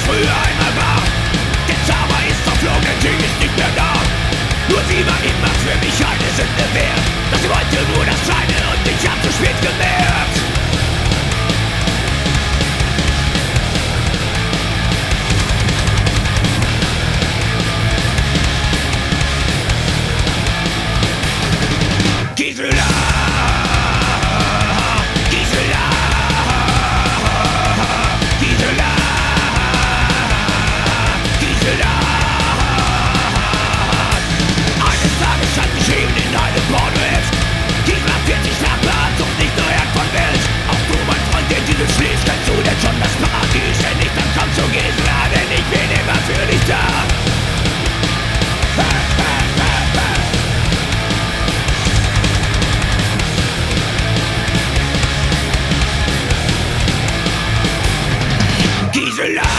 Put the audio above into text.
früher einmal war. Der Zauber ist verflogen, denn sie ist nicht mehr da. Nur sie war immer für mich eine Sünde wert. Doch sie wollte nur das Kleine und ich hab zu spät gemerkt. Gisela, Gisela, Gisela, Gisela. Eines Tages stand geschrieben in einem Pornoheft: Gisela 40 Nachbarn und nicht nur Erd von Welt. Auch du, mein Freund, der dieses liest, kennst du denn schon das Paradies? Wenn nicht, dann komm zu Gisela, denn ich bin immer für dich da. Gisela.